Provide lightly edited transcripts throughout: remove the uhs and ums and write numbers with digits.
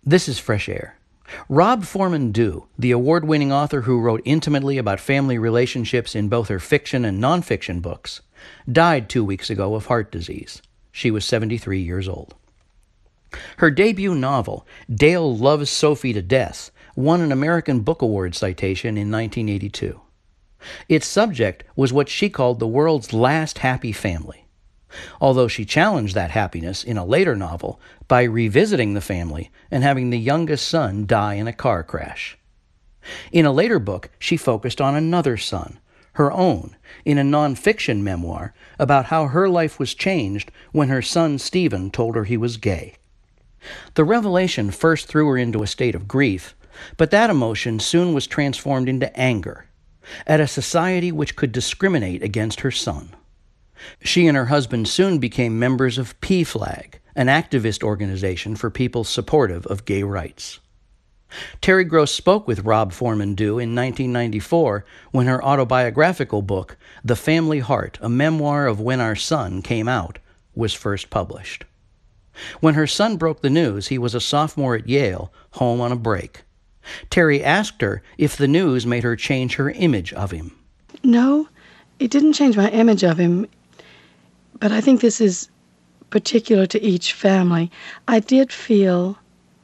This is Fresh Air. Rob Foreman Dew, the award-winning author who wrote intimately about family relationships in both her fiction and nonfiction books, died 2 weeks ago of heart disease. She was 73 years old. Her debut novel, Dale Loves Sophie to Death, won an American Book Award citation in 1982. Its subject was what she called the world's last happy family, although she challenged that happiness in a later novel by revisiting the family and having the youngest son die in a car crash. In a later book, she focused on another son, her own, in a nonfiction memoir about how her life was changed when her son Stephen told her he was gay. The revelation first threw her into a state of grief, but that emotion soon was transformed into anger at a society which could discriminate against her son. She and her husband soon became members of PFLAG, an activist organization for people supportive of gay rights. Terry Gross spoke with Rob Foreman Dew in 1994 when her autobiographical book, The Family Heart, a memoir of when our son came out, was first published. When her son broke the news he was a sophomore at Yale, home on a break, Terry asked her if the news made her change her image of him. No, it didn't change my image of him. But I think this is particular to each family. I did feel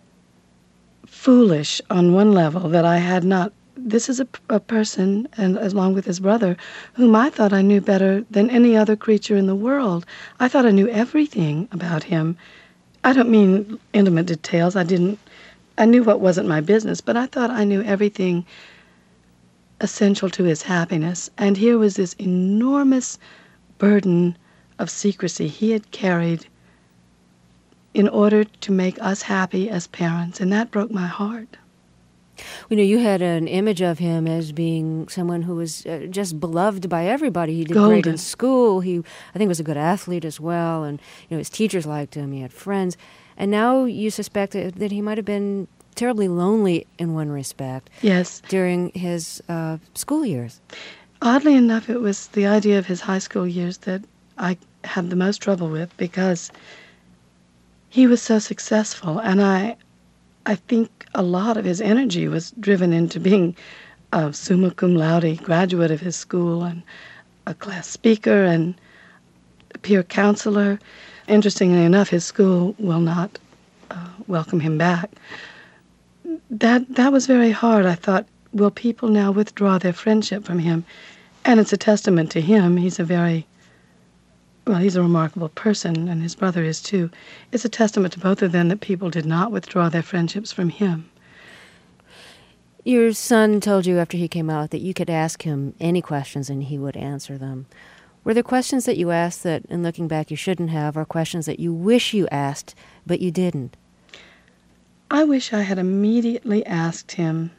foolish on one level that I had not. This is a person, and along with his brother, whom I thought I knew better than any other creature in the world. I thought I knew everything about him. I don't mean intimate details. I knew what wasn't my business, but I thought I knew everything essential to his happiness. And here was this enormous burden of secrecy he had carried in order to make us happy as parents, and that broke my heart. You had an image of him as being someone who was just beloved by everybody. He did Golden. great in school. He, I think, was a good athlete as well, and his teachers liked him. He had friends, and now you suspect that he might have been terribly lonely in one respect. Yes. During his school years. Oddly enough, it was the idea of his high school years that I had the most trouble with, because he was so successful, and I think a lot of his energy was driven into being a summa cum laude graduate of his school and a class speaker and a peer counselor. Interestingly enough, his school will not welcome him back. That was very hard. I thought, will people now withdraw their friendship from him? And it's a testament to him. He's a remarkable person, and his brother is too. It's a testament to both of them that people did not withdraw their friendships from him. Your son told you after he came out that you could ask him any questions and he would answer them. Were there questions that you asked that, in looking back, you shouldn't have, or questions that you wish you asked but you didn't? I wish I had immediately asked him,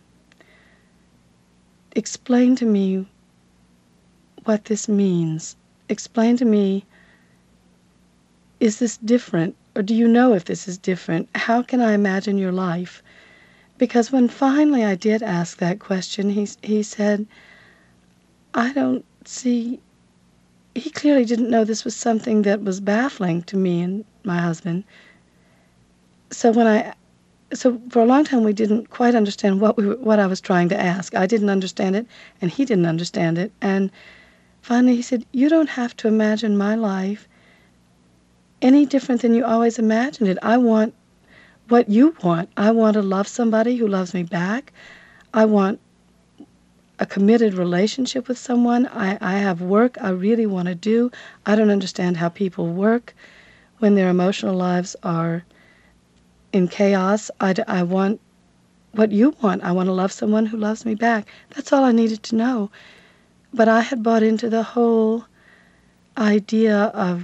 explain to me what this means. Explain to me, is this different, or do you know if this is different? How can I imagine your life? Because when finally I did ask that question, he said, I don't see. He clearly didn't know this was something that was baffling to me and my husband. So for a long time we didn't quite understand what I was trying to ask. I didn't understand it, and he didn't understand it. And finally he said, you don't have to imagine my life any different than you always imagined it. I want what you want. I want to love somebody who loves me back. I want a committed relationship with someone. I have work I really want to do. I don't understand how people work when their emotional lives are in chaos. I want what you want. I want to love someone who loves me back. That's all I needed to know. But I had bought into the whole idea of,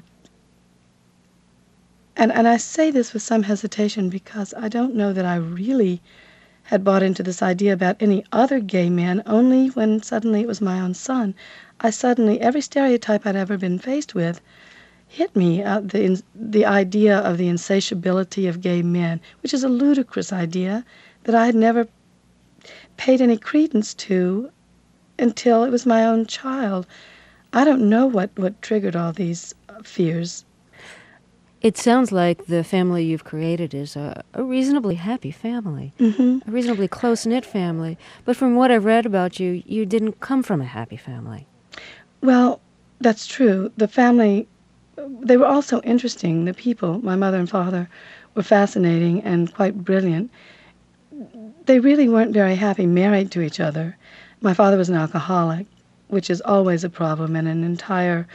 and I say this with some hesitation because I don't know that I really had bought into this idea about any other gay man, only when suddenly it was my own son. Every stereotype I'd ever been faced with hit me, the idea of the insatiability of gay men, which is a ludicrous idea that I had never paid any credence to until it was my own child. I don't know what triggered all these fears. It sounds like the family you've created is a reasonably happy family, Mm-hmm. a reasonably close-knit family. But from what I've read about you, you didn't come from a happy family. Well, that's true. The family, they were also interesting. The people, my mother and father, were fascinating and quite brilliant. They really weren't very happy married to each other. My father was an alcoholic, which is always a problem, and an entire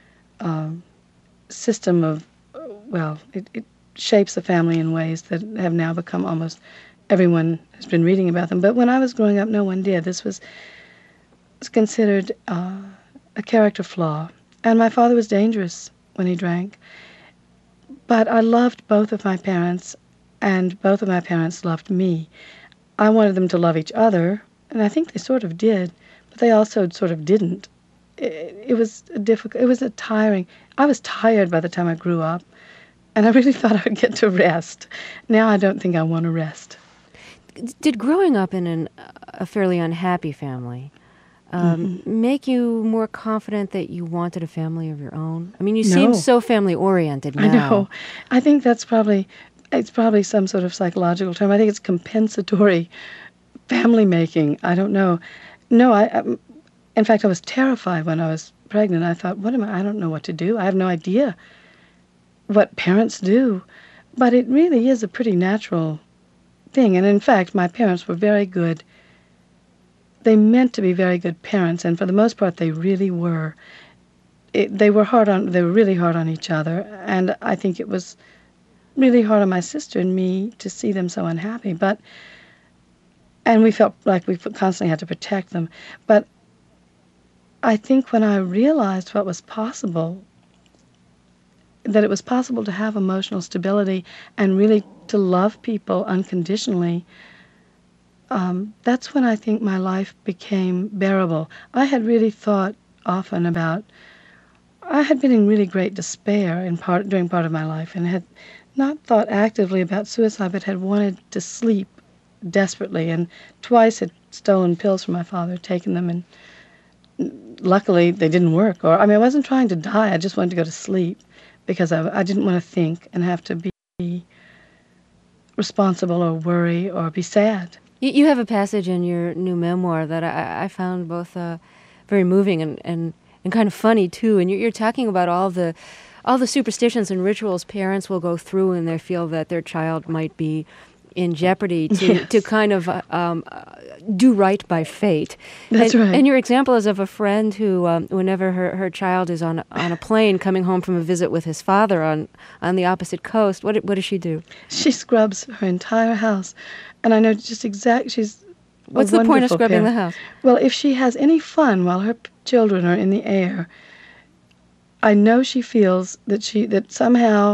system of, well, it shapes the family in ways that have now become almost, everyone has been reading about them. But when I was growing up, no one did. This was considered a character flaw. And my father was dangerous when he drank. But I loved both of my parents, and both of my parents loved me. I wanted them to love each other, and I think they sort of did, but they also sort of didn't. It was difficult. It was tiring. I was tired by the time I grew up, and I really thought I would get to rest. Now I don't think I want to rest. Did growing up in a fairly unhappy family make you more confident that you wanted a family of your own? I mean, you seem so family-oriented now. I know. I think it's probably some sort of psychological term. I think it's compensatory family making. I don't know. No, in fact, I was terrified when I was pregnant. I thought, I don't know what to do. I have no idea what parents do. But it really is a pretty natural thing. And in fact, my parents were very good. They meant to be very good parents, and for the most part, they really were. They were really hard on each other, and I think it was really hard on my sister and me to see them so unhappy. And we felt like we constantly had to protect them. But I think when I realized what was possible, that it was possible to have emotional stability and really to love people unconditionally, that's when I think my life became bearable. I had really thought often about, I had been in really great despair during part of my life, and had not thought actively about suicide, but had wanted to sleep desperately, and twice had stolen pills from my father, taken them, and luckily they didn't work. I wasn't trying to die, I just wanted to go to sleep, because I didn't want to think and have to be responsible or worry or be sad. You have a passage in your new memoir that I found both very moving and kind of funny too. And you're talking about all the superstitions and rituals parents will go through when they feel that their child might be in jeopardy to kind of do right by fate. That's right. And your example is of a friend who, whenever her child is on a plane coming home from a visit with his father on the opposite coast, what does she do? She scrubs her entire house. And I know just she's What's the point of scrubbing the house? Well, if she has any fun while her children are in the air, I know she feels that somehow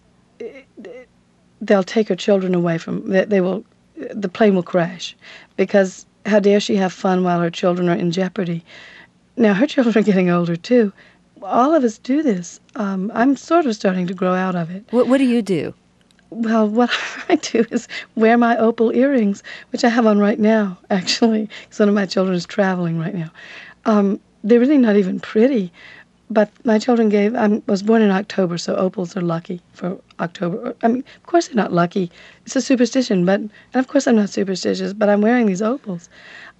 they'll take her children away from, the plane will crash, because how dare she have fun while her children are in jeopardy. Now, her children are getting older too. All of us do this. I'm sort of starting to grow out of it. What do you do? Well, what I do is wear my opal earrings, which I have on right now, actually, because one of my children is traveling right now. They're really not even pretty, but my children I was born in October, so opals are lucky for October. Of course they're not lucky. It's a superstition, and of course I'm not superstitious, but I'm wearing these opals.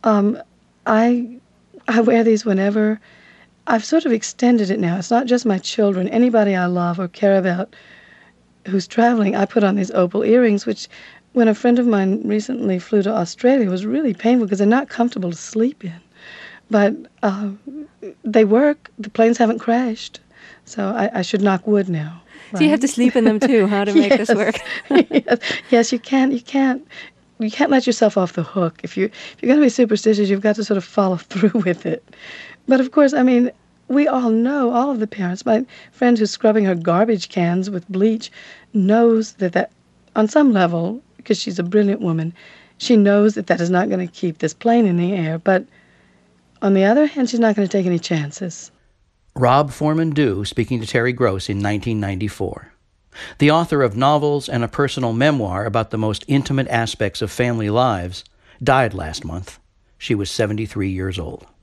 I wear these whenever. I've sort of extended it now. It's not just my children. Anybody I love or care about who's traveling, I put on these opal earrings, which when a friend of mine recently flew to Australia was really painful because they're not comfortable to sleep in. But they work. The planes haven't crashed. So I should knock wood now. Right? So you have to sleep in them too, how to make this work. Yes, you can't let yourself off the hook. If you're going to be superstitious, you've got to sort of follow through with it. But of course, we all know, all of the parents. My friend who's scrubbing her garbage cans with bleach knows that on some level, because she's a brilliant woman, she knows that is not going to keep this plane in the air. But on the other hand, she's not going to take any chances. Rob Foreman Dew speaking to Terry Gross in 1994. The author of novels and a personal memoir about the most intimate aspects of family lives died last month. She was 73 years old.